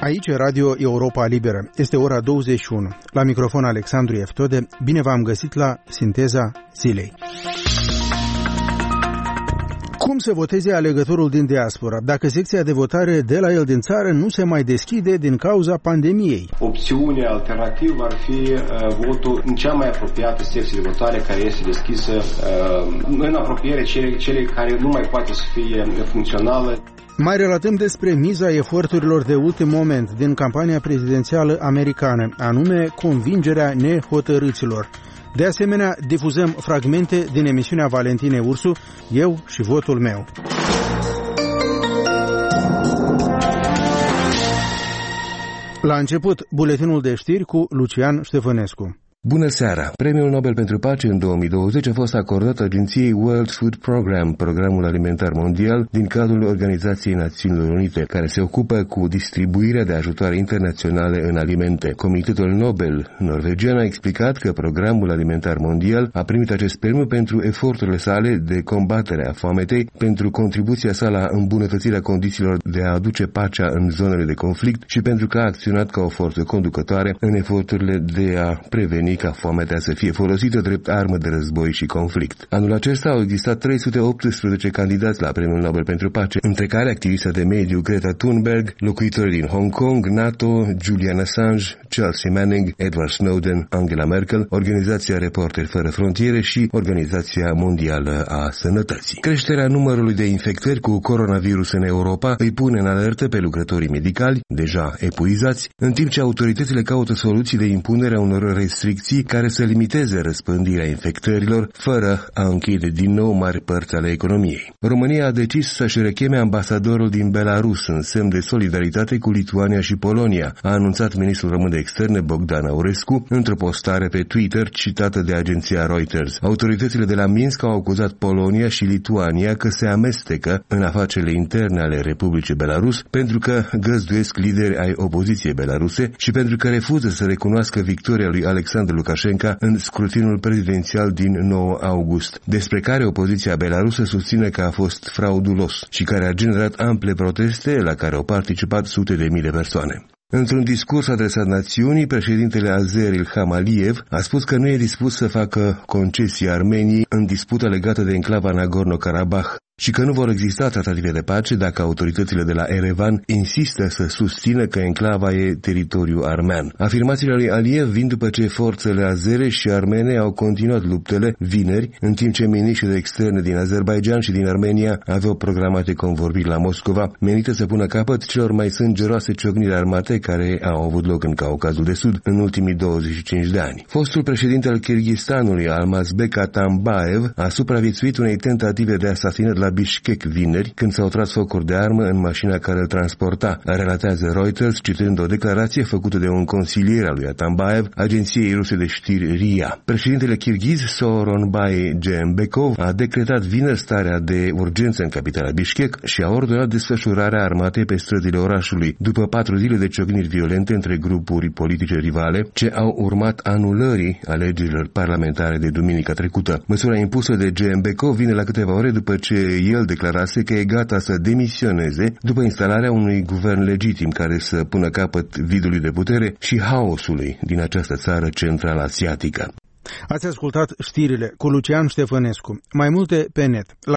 Aici Radio Europa Liberă. Este ora 21. La microfon Alexandru Eftode. Bine v-am găsit la Sinteza Zilei. Cum să voteze alegătorul din diaspora dacă secția de votare de la el din țară nu se mai deschide din cauza pandemiei? Opțiunea alternativă ar fi votul în cea mai apropiată secție de votare care este deschisă în apropiere cele care nu mai poate să fie funcțională. Mai relatăm despre miza eforturilor de ultim moment din campania prezidențială americană, anume convingerea nehotărâților. De asemenea, difuzăm fragmente din emisiunea Valentinei Ursu, Eu și votul meu. La început, buletinul de știri cu Lucian Ștefănescu. Bună seara! Premiul Nobel pentru Pace în 2020 a fost acordat agenției World Food Program, Programul Alimentar Mondial, din cadrul Organizației Națiunilor Unite, care se ocupă cu distribuirea de ajutoare internaționale în alimente. Comitetul Nobel norvegian a explicat că Programul Alimentar Mondial a primit acest premiu pentru eforturile sale de combatere a foametei, pentru contribuția sa la îmbunătățirea condițiilor de a aduce pacea în zonele de conflict și pentru că a acționat ca o forță conducătoare în eforturile de a preveni ca foametea să fie folosită drept armă de război și conflict. Anul acesta au existat 318 candidați la Premiul Nobel pentru Pace, între care activista de mediu Greta Thunberg, locuitorii din Hong Kong, NATO, Julian Assange, Chelsea Manning, Edward Snowden, Angela Merkel, Organizația Reporteri Fără Frontiere și Organizația Mondială a Sănătății. Creșterea numărului de infectări cu coronavirus în Europa îi pune în alertă pe lucrătorii medicali, deja epuizați, în timp ce autoritățile caută soluții de impunere a unor restricții care să limiteze răspândirea infectărilor, fără a închide din nou mari părți ale economiei. România a decis să-și recheme ambasadorul din Belarus în semn de solidaritate cu Lituania și Polonia, a anunțat ministrul român de externe Bogdan Aurescu într-o postare pe Twitter citată de agenția Reuters. Autoritățile de la Minsk au acuzat Polonia și Lituania că se amestecă în afacerile interne ale Republicii Belarus pentru că găzduiesc lideri ai opoziției belaruse și pentru că refuză să recunoască victoria lui Alexandru Lukashenko în scrutinul prezidențial din 9 august, despre care opoziția belarusă susține că a fost fraudulos și care a generat ample proteste la care au participat sute de mii de persoane. Într-un discurs adresat națiunii, președintele azer Ilham Aliyev a spus că nu e dispus să facă concesii Armeniei în disputa legată de enclava Nagorno-Karabakh și că nu vor exista tratative de pace dacă autoritățile de la Erevan insistă să susțină că enclava e teritoriu armean. Afirmațiile lui Aliyev vin după ce forțele azere și armene au continuat luptele vineri, în timp ce miniștrii de externe din Azerbaijan și din Armenia aveau programate convorbiri la Moscova, menite să pună capăt celor mai sângeroase ciocniri armate care au avut loc în Caucazul de Sud în ultimii 25 de ani. Fostul președinte al Kirghistanului, Almazbek Atambayev, a supraviețuit unei tentative de asasinări la Bishkek vineri, când s-au tras focuri de armă în mașina care îl transporta, relatează Reuters, citând o declarație făcută de un consilier al lui Atambayev, agenției ruse de știri RIA. Președintele kirghiz, Sooronbay Jeenbekov, a decretat vineri starea de urgență în capitala Bishkek și a ordonat desfășurarea armatei pe străzile orașului, după 4 zile de ciocniri violente între grupuri politice rivale, ce au urmat anulării alegerilor parlamentare de duminica trecută. Măsura impusă de Jeenbekov vine la câteva ore după ce el declarase că e gata să demisioneze după instalarea unui guvern legitim care să pună capăt vidului de putere și haosului din această țară central-asiatică. Ați ascultat știrile cu Lucian Ștefănescu. Mai multe pe net.